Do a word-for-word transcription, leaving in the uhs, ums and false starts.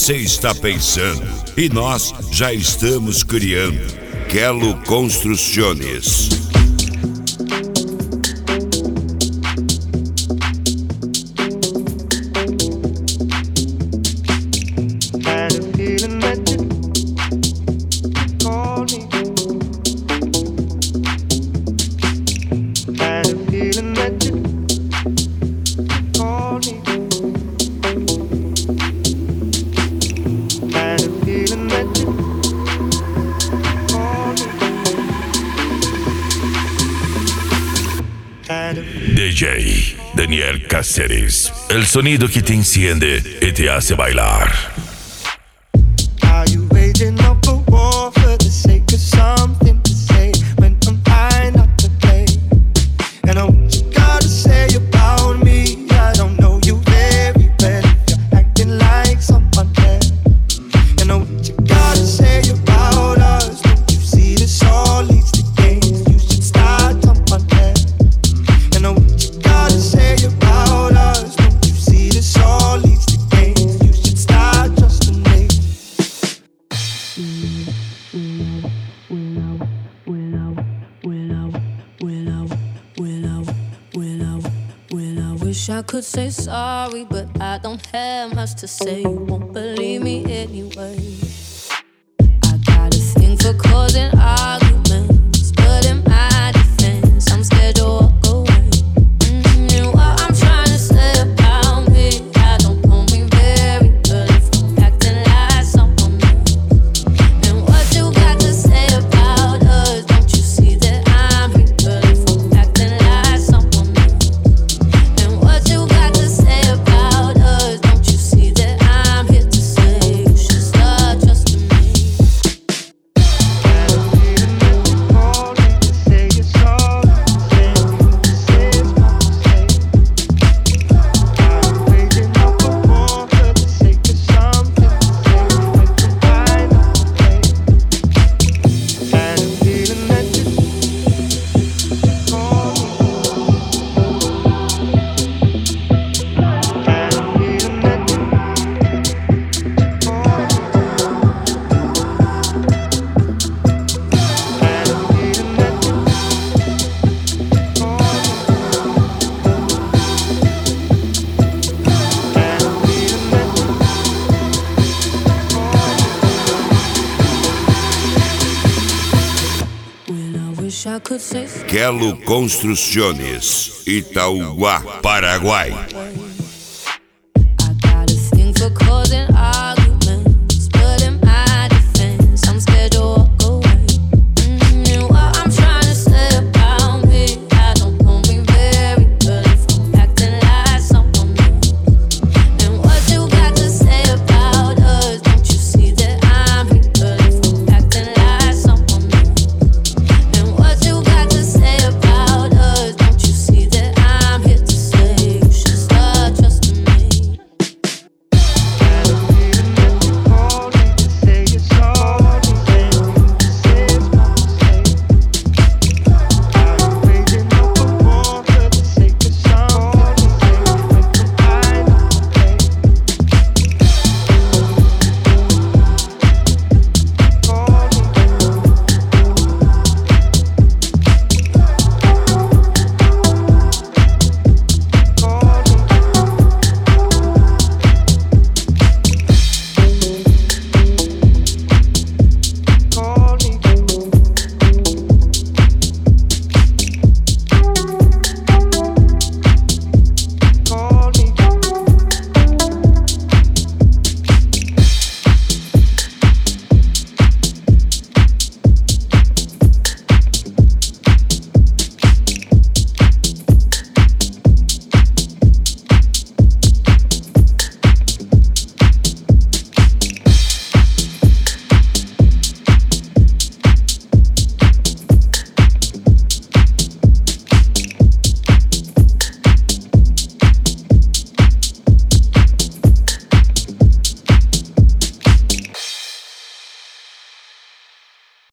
você está pensando e nós já estamos criando. Quelo Construções. D J Daniel Cáceres, el sonido que te enciende y te hace bailar. Are you waging up a war for the sake of something to say when I'm high not to play? And I what you gotta say about me? I don't know you very well if you're acting like someone else. And I what you gotta say about us? Don't you see this all leads to games? You should start someone else. And I what you gotta say about us? Don't you see this all leads to games? You should start trusting me. Wish I could say sorry, but I don't have much to say. You won't believe me anyway. I got a thing for causing arguments, but in my defense, I'm scared to walk away. Mm, and what I'm trying to say about me, I don't know me very well if I'm acting like someone else. And what you got to say about us? Don't you see that I'm real if I'm acting like someone else? And what you got to say about us? Don't you see that I'm here to say you should start trusting me? Wish I could say Quelo Construções, Itauguá, Paraguai.